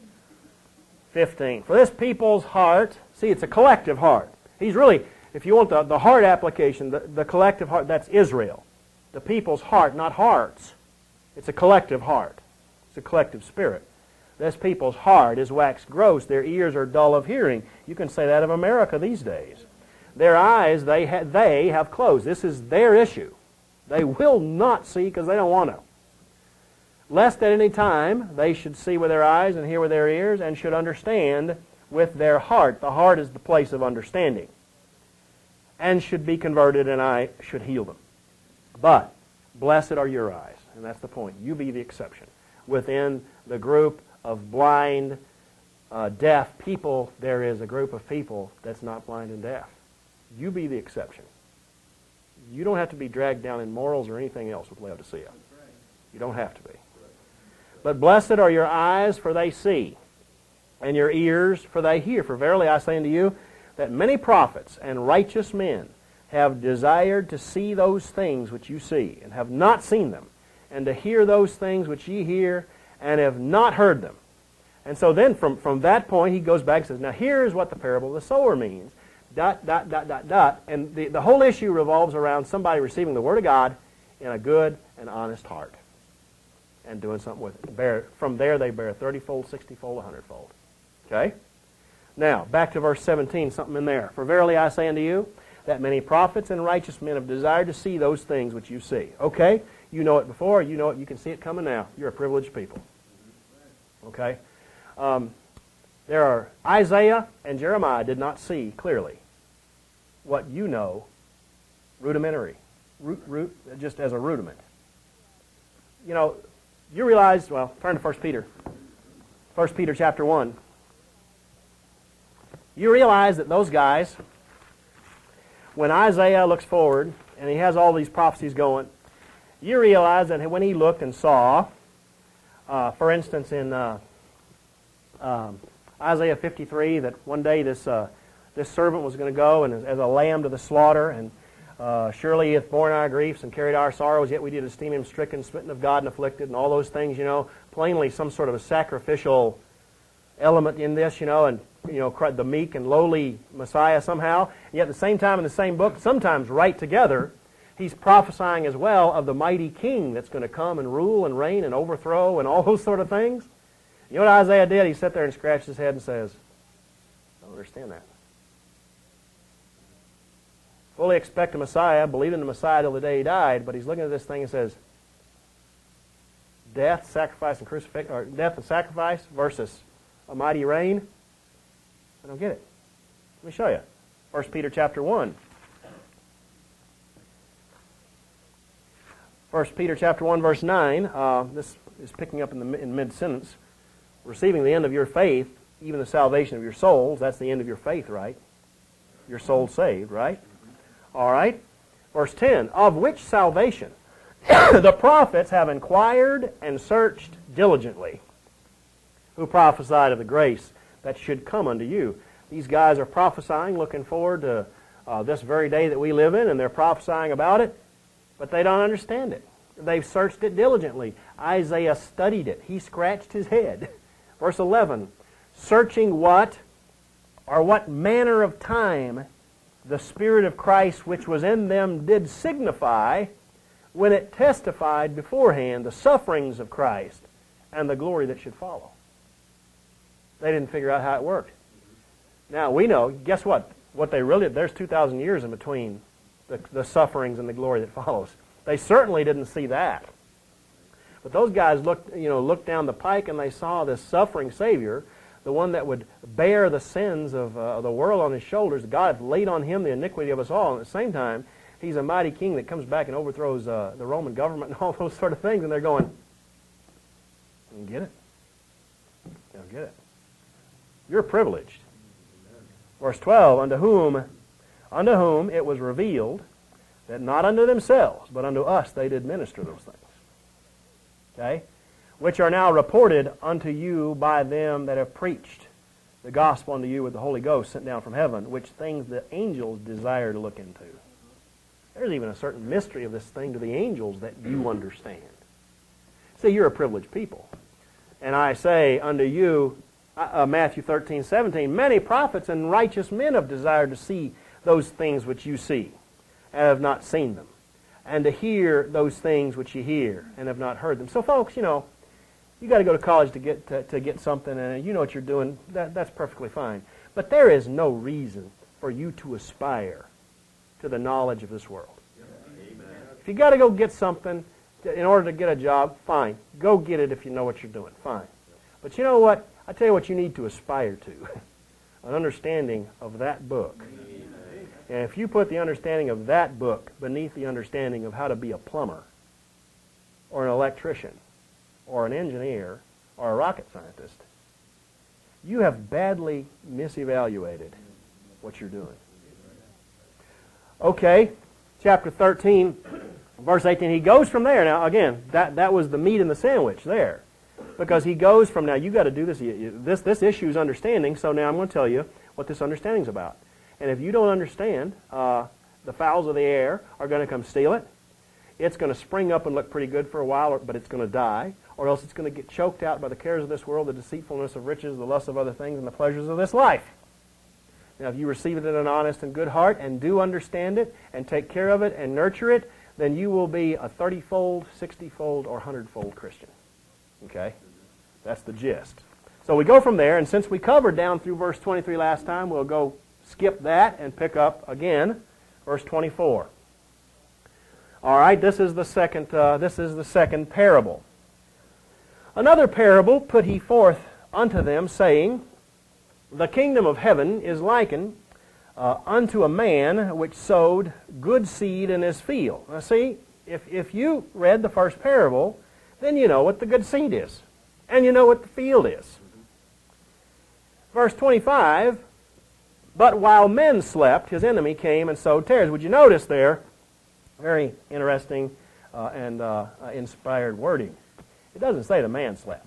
fifteen. For this people's heart, see, it's a collective heart. He's really, if you want the, the heart application, the, the collective heart, that's Israel. The people's heart, not hearts. It's a collective heart. It's a collective spirit. This people's heart is waxed gross. Their ears are dull of hearing. You can say that of America these days. Their eyes, they, ha they have closed. This is their issue. They will not see because they don't want to. Lest at any time they should see with their eyes and hear with their ears and should understand with their heart. The heart is the place of understanding. And should be converted, and I should heal them. But blessed are your eyes. And that's the point. You be the exception. Within the group of blind, uh, deaf people, there is a group of people that's not blind and deaf. You be the exception. You don't have to be dragged down in morals or anything else with Laodicea. You don't have to be. But blessed are your eyes, for they see, and your ears, for they hear. For verily I say unto you, that many prophets and righteous men have desired to see those things which you see, and have not seen them, and to hear those things which ye hear, and have not heard them. And so then from, from that point, he goes back and says, now here's what the parable of the sower means. Dot, dot, dot, dot, dot. And the, the whole issue revolves around somebody receiving the Word of God in a good and honest heart and doing something with it. Bear, from there, they bear thirty-fold, sixty-fold, a hundred-fold. Okay? Now, back to verse seventeen, something in there. For verily I say unto you, that many prophets and righteous men have desired to see those things which you see. Okay? You know it before. You know it. You can see it coming now. You're a privileged people. Okay? Um, there are Isaiah and Jeremiah did not see clearly what you know, rudimentary, root, root, just as a rudiment. You know, you realize, well, turn to First Peter. First Peter chapter one. You realize that those guys, when Isaiah looks forward, and he has all these prophecies going, you realize that when he looked and saw, uh, for instance, in uh, um, Isaiah fifty-three, that one day this uh, this servant was going to go and as, as a lamb to the slaughter, and uh, surely he hath borne our griefs and carried our sorrows, yet we did esteem him stricken, smitten of God, and afflicted, and all those things, you know, plainly some sort of a sacrificial element in this, you know, and, you know, the meek and lowly Messiah somehow. And yet at the same time in the same book, sometimes right together, he's prophesying as well of the mighty king that's going to come and rule and reign and overthrow and all those sort of things. You know what Isaiah did? He sat there and scratched his head and says, I don't understand that. Fully expect a Messiah, believe in the Messiah till the day he died, but he's looking at this thing and says, death, sacrifice, and crucifixion, or death and sacrifice versus a mighty reign. I don't get it. Let me show you. First Peter chapter one. First Peter chapter one, verse nine. Uh, this is picking up in the in mid-sentence. Receiving the end of your faith, even the salvation of your souls. That's the end of your faith, right? Your soul saved, right? All right. Verse ten. Of which salvation the prophets have inquired and searched diligently, who prophesied of the grace that should come unto you. These guys are prophesying, looking forward to uh, this very day that we live in, and they're prophesying about it, but they don't understand it. They've searched it diligently. Isaiah studied it. He scratched his head. Verse eleven, searching what, or what manner of time the Spirit of Christ which was in them did signify when it testified beforehand the sufferings of Christ and the glory that should follow. They didn't figure out how it worked. Now, we know, guess what? What they really, there's two thousand years in between the, the sufferings and the glory that follows. They certainly didn't see that. But those guys looked, you know, looked down the pike and they saw this suffering Savior, the one that would bear the sins of uh, the world on his shoulders. God laid on him the iniquity of us all. And at the same time, he's a mighty king that comes back and overthrows uh, the Roman government and all those sort of things. And they're going, I don't get it. I don't get it. You're privileged. Verse twelve, unto whom, unto whom it was revealed that not unto themselves, but unto us they did minister those things. Okay? which are now reported unto you by them that have preached the gospel unto you with the Holy Ghost sent down from heaven, which things the angels desire to look into. There's even a certain mystery of this thing to the angels that you understand. See, you're a privileged people. And I say unto you, uh, Matthew thirteen, seventeen, many prophets and righteous men have desired to see those things which you see, and have not seen them, and to hear those things which you hear, and have not heard them. So folks, you know, you got to go to college to get to, to get something, and you know what you're doing. That, that's perfectly fine. But there is no reason for you to aspire to the knowledge of this world. Amen. If you got to go get something to, in order to get a job, fine. Go get it if you know what you're doing. Fine. But you know what? I tell you what you need to aspire to. An understanding of that book. Amen. And if you put the understanding of that book beneath the understanding of how to be a plumber, or an electrician, or an engineer, or a rocket scientist, you have badly misevaluated what you're doing. Okay, chapter thirteen, verse eighteen, he goes from there. Now, again, that, that was the meat in the sandwich there. Because he goes from, now, you got to do this. This, this issue is understanding, so now I'm going to tell you what this understanding is about. And if you don't understand, uh, the fowls of the air are going to come steal it. It's going to spring up and look pretty good for a while, but it's going to die. Or else it's going to get choked out by the cares of this world, the deceitfulness of riches, the lust of other things, and the pleasures of this life. Now, if you receive it in an honest and good heart and do understand it and take care of it and nurture it, then you will be a thirty-fold, sixty-fold, or one hundred-fold Christian. Okay? That's the gist. So we go from there, and since we covered down through verse twenty-three last time, we'll go skip that and pick up again verse twenty-four. All right, this is the second, uh, this is the second parable. Another parable put he forth unto them, saying, the kingdom of heaven is likened uh, unto a man which sowed good seed in his field. Now see, if, if you read the first parable, then you know what the good seed is. And you know what the field is. Verse twenty-five, but while men slept, his enemy came and sowed tares. Would you notice there, very interesting uh, and uh, uh, inspired wording. It doesn't say the man slept.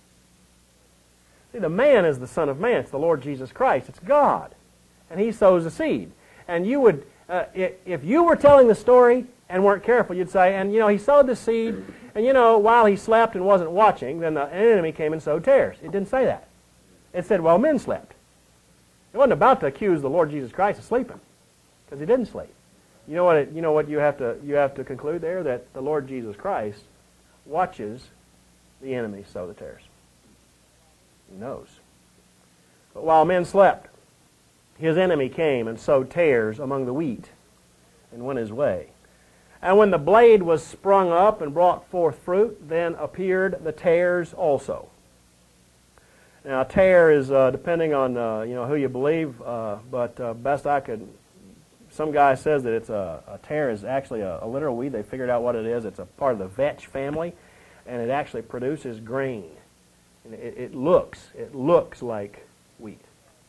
See, the man is the Son of Man. It's the Lord Jesus Christ. It's God. And he sows the seed. And you would, uh, if you were telling the story and weren't careful, you'd say, and you know, he sowed the seed, and you know, while he slept and wasn't watching, then the enemy came and sowed tares. It didn't say that. It said, while men slept. It wasn't about to accuse the Lord Jesus Christ of sleeping, because he didn't sleep. You know what? It, you know what you have to you have to conclude there, that the Lord Jesus Christ watches the enemy sow the tares. He knows. But while men slept, his enemy came and sowed tares among the wheat, and went his way. And when the blade was sprung up and brought forth fruit, then appeared the tares also. Now, a tare is uh, depending on uh, you know who you believe, uh, but uh, best I could. Some guy says that it's a, a tare is actually a, a literal weed. They figured out what it is. It's a part of the vetch family, and it actually produces grain. And it, it looks it looks like wheat.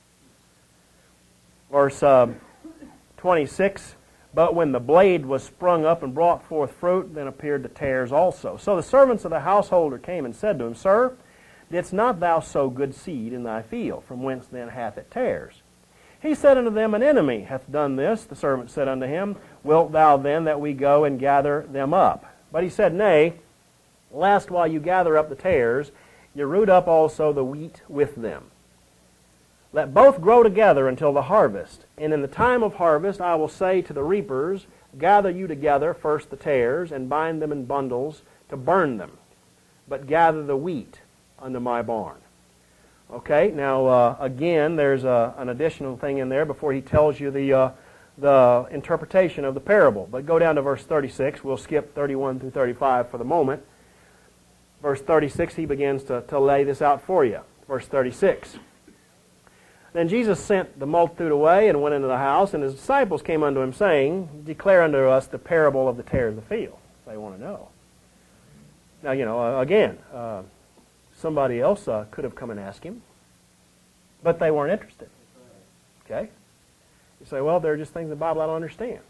Verse uh, twenty-six. But when the blade was sprung up and brought forth fruit, then appeared the tares also. So the servants of the householder came and said to him, Sir, didst not thou sow good seed in thy field? From whence then hath it tares? He said unto them, An enemy hath done this. The servant said unto him, Wilt thou then that we go and gather them up? But he said, Nay, lest while you gather up the tares, you root up also the wheat with them. Let both grow together until the harvest. And in the time of harvest I will say to the reapers, Gather you together first the tares, and bind them in bundles to burn them. But gather the wheat unto my barn. Okay, now uh, again, there's a, an additional thing in there before he tells you the, uh, the interpretation of the parable. But go down to verse thirty-six. We'll skip thirty-one through thirty-five for the moment. Verse thirty-six, he begins to, to lay this out for you. Verse thirty-six. Then Jesus sent the multitude away and went into the house, and his disciples came unto him, saying, Declare unto us the parable of the tares of the field. They want to know. Now, you know, uh, again, uh, somebody else uh, could have come and asked him, but they weren't interested. Okay? You say, well, there are just things in the Bible I don't understand.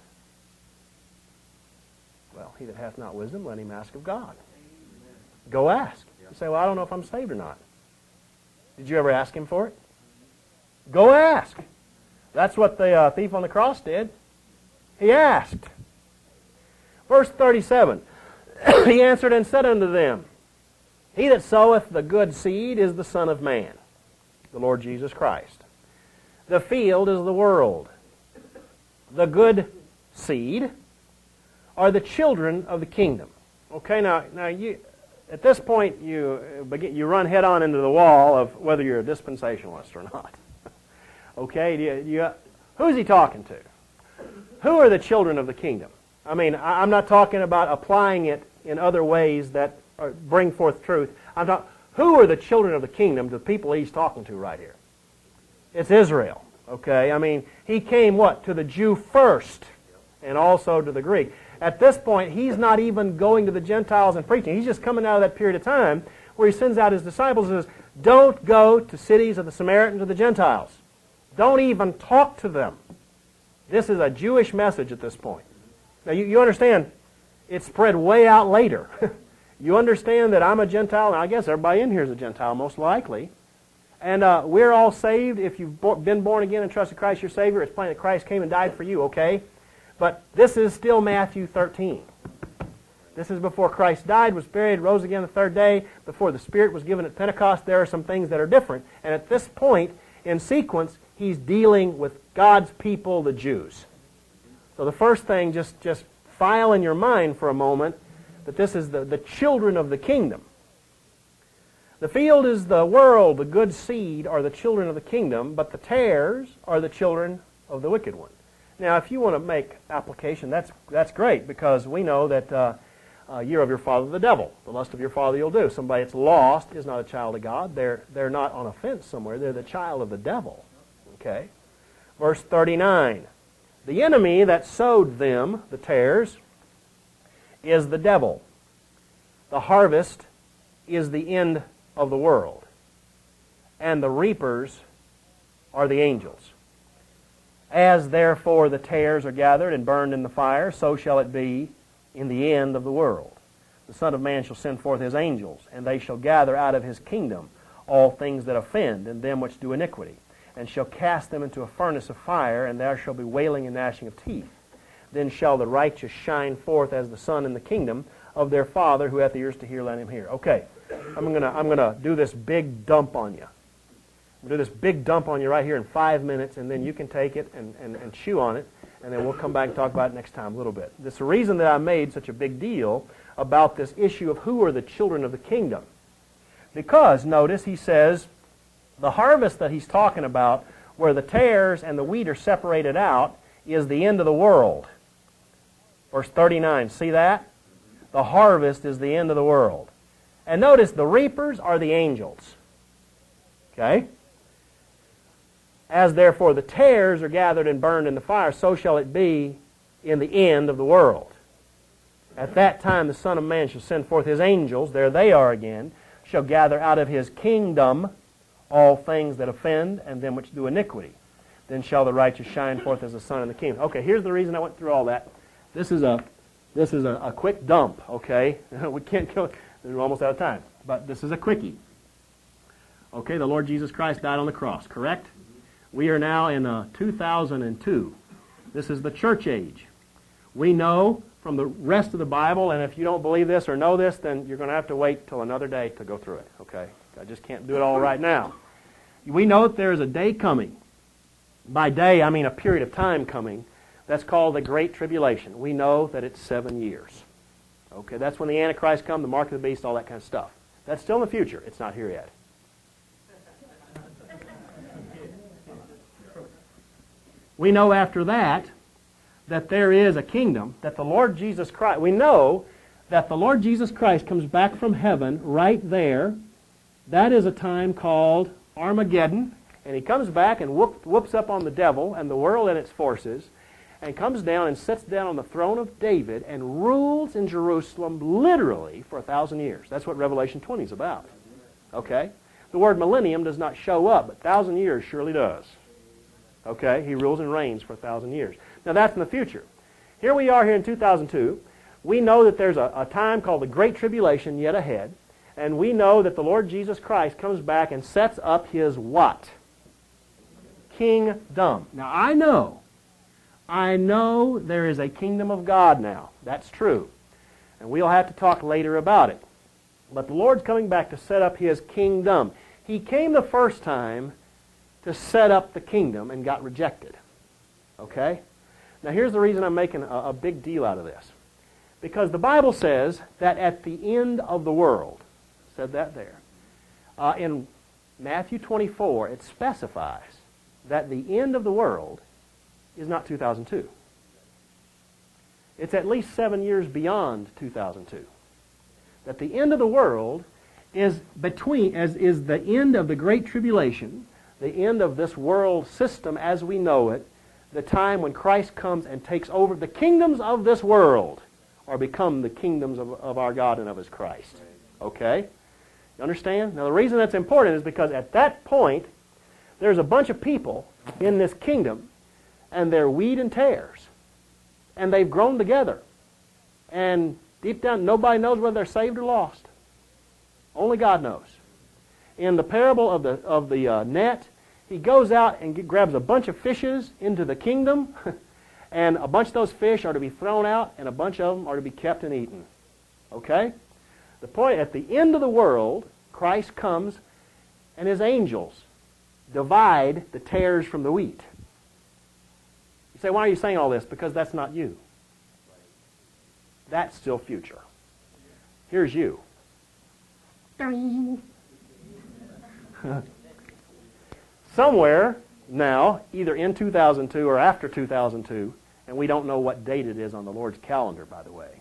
Well, he that hath not wisdom, let him ask of God. Go ask. You say, well, I don't know if I'm saved or not. Did you ever ask Him for it? Go ask. That's what the uh, thief on the cross did. He asked. Verse thirty-seven, He answered and said unto them, He that soweth the good seed is the Son of Man, the Lord Jesus Christ. The field is the world. The good seed are the children of the kingdom. Okay, now, now you, at this point, you begin, you run head on into the wall of whether you're a dispensationalist or not. Okay, do you, do you, who's he talking to? Who are the children of the kingdom? I mean, I'm not talking about applying it in other ways that are, bring forth truth. I'm talking, who are the children of the kingdom, the people he's talking to right here? It's Israel. Okay, I mean, he came what? To the Jew first, and also to the Greek. At this point, he's not even going to the Gentiles and preaching. He's just coming out of that period of time where he sends out his disciples and says, don't go to cities of the Samaritans or the Gentiles. Don't even talk to them. This is a Jewish message at this point. Now, you, you understand, it spread way out later. You understand that I'm a Gentile, and I guess everybody in here is a Gentile, most likely. And uh, we're all saved. If you've been born again and trusted Christ your Savior, it's plain that Christ came and died for you, okay? But this is still Matthew thirteen. This is before Christ died, was buried, rose again the third day, before the Spirit was given at Pentecost. There are some things that are different. And at this point, in sequence, he's dealing with God's people, the Jews. So the first thing, just, just file in your mind for a moment that this is the, the children of the kingdom. The field is the world, the good seed are the children of the kingdom, but the tares are the children of the wicked one. Now, if you want to make application, that's, that's great, because we know that uh, uh, you're of your father the devil. The lust of your father you'll do. Somebody that's lost is not a child of God. They're, they're not on a fence somewhere. They're the child of the devil. Okay? Verse thirty-nine. The enemy that sowed them, the tares, is the devil. The harvest is the end of the world. And the reapers are the angels. As therefore the tares are gathered and burned in the fire, so shall it be in the end of the world. The Son of Man shall send forth his angels, and they shall gather out of his kingdom all things that offend, and them which do iniquity, and shall cast them into a furnace of fire, and there shall be wailing and gnashing of teeth. Then shall the righteous shine forth as the sun in the kingdom of their Father, who hath ears to hear, let him hear. Okay, I'm gonna I'm gonna do this big dump on you. We'll do this big dump on you right here in five minutes, and then you can take it and, and, and chew on it, and then we'll come back and talk about it next time a little bit. This is the reason that I made such a big deal about this issue of who are the children of the kingdom. Because, notice, he says, the harvest that he's talking about, where the tares and the wheat are separated out, is the end of the world. Verse thirty-nine, see that? The harvest is the end of the world. And notice, the reapers are the angels. Okay? As therefore the tares are gathered and burned in the fire, so shall it be in the end of the world. At that time the Son of Man shall send forth his angels, there they are again, shall gather out of his kingdom all things that offend, and them which do iniquity. Then shall the righteous shine forth as the sun in the kingdom. Okay, here's the reason I went through all that. This is a this is a, a quick dump, okay? We can't go, we're almost out of time. But this is a quickie. Okay, the Lord Jesus Christ died on the cross, correct? We are now in uh, two thousand two. This is the church age. We know from the rest of the Bible, and if you don't believe this or know this, then you're going to have to wait till another day to go through it, okay? I just can't do it all right now. We know that there is a day coming. By day, I mean a period of time coming. That's called the Great Tribulation. We know that it's seven years. Okay, that's when the Antichrist comes, the mark of the beast, all that kind of stuff. That's still in the future. It's not here yet. We know after that that there is a kingdom, that the Lord Jesus Christ, we know that the Lord Jesus Christ comes back from heaven right there. That is a time called Armageddon, and he comes back and whoop, whoops up on the devil and the world and its forces, and comes down and sits down on the throne of David and rules in Jerusalem literally for a thousand years. That's what Revelation twenty is about. Okay? The word millennium does not show up, but thousand years surely does. Okay? He rules and reigns for a thousand years. Now that's in the future. Here we are here in two thousand two. We know that there's a, a time called the Great Tribulation yet ahead. And we know that the Lord Jesus Christ comes back and sets up His what? Kingdom. Now I know, I know there is a kingdom of God now. That's true. And we'll have to talk later about it. But the Lord's coming back to set up His kingdom. He came the first time to set up the kingdom and got rejected. Okay? Now here's the reason I'm making a, a big deal out of this. Because the Bible says that at the end of the world, said that there, uh, in Matthew twenty-four, it specifies that the end of the world is not two thousand two. It's at least seven years beyond two thousand two. That the end of the world is between, as is the end of the Great Tribulation, the end of this world system as we know it, the time when Christ comes and takes over. The kingdoms of this world are become the kingdoms of, of our God and of His Christ. Okay? You understand? Now the reason that's important is because at that point, there's a bunch of people in this kingdom, and they're wheat and tares. And they've grown together. And deep down, nobody knows whether they're saved or lost. Only God knows. In the parable of the, of the uh, net, He goes out and get, grabs a bunch of fishes into the kingdom, and a bunch of those fish are to be thrown out, and a bunch of them are to be kept and eaten. Okay? The point, at the end of the world, Christ comes, and His angels divide the tares from the wheat. You say, why are you saying all this? Because that's not you. That's still future. Here's you. Somewhere now, either in two thousand two or after two thousand two, and we don't know what date it is on the Lord's calendar, by the way,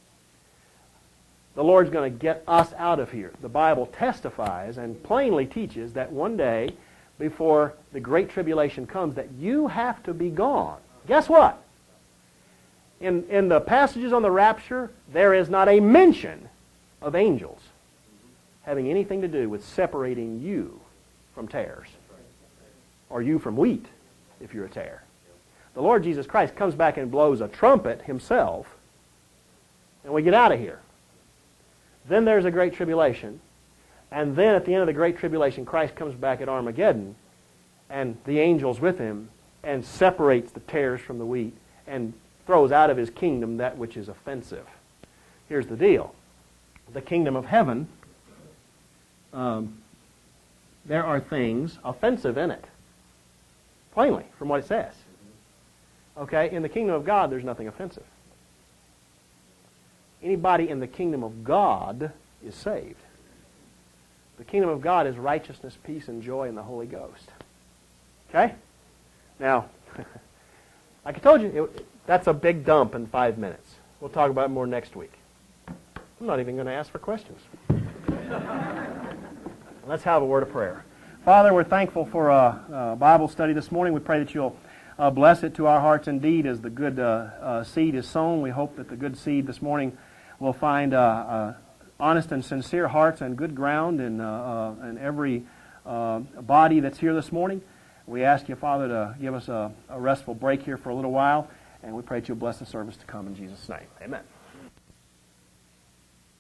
the Lord's going to get us out of here. The Bible testifies and plainly teaches that one day, before the Great Tribulation comes, that you have to be gone. Guess what? In, in the passages on the rapture, there is not a mention of angels having anything to do with separating you from tares, or you from wheat, if you're a tare. The Lord Jesus Christ comes back and blows a trumpet Himself, and we get out of here. Then there's a great tribulation, and then at the end of the great tribulation, Christ comes back at Armageddon, and the angels with Him, and separates the tares from the wheat, and throws out of His kingdom that which is offensive. Here's the deal. The kingdom of heaven, um, there are things offensive in it. Plainly, from what it says. Okay, in the kingdom of God, there's nothing offensive. Anybody in the kingdom of God is saved. The kingdom of God is righteousness, peace, and joy in the Holy Ghost. Okay? Now, like I told you, it, that's a big dump in five minutes. We'll talk about it more next week. I'm not even going to ask for questions. Let's have a word of prayer. Father, we're thankful for a, a Bible study this morning. We pray that you'll uh, bless it to our hearts indeed as the good uh, uh, seed is sown. We hope that the good seed this morning will find uh, uh, honest and sincere hearts and good ground in, uh, uh, in every uh, body that's here this morning. We ask you, Father, to give us a, a restful break here for a little while, and we pray that you'll bless the service to come in Jesus' name. Amen.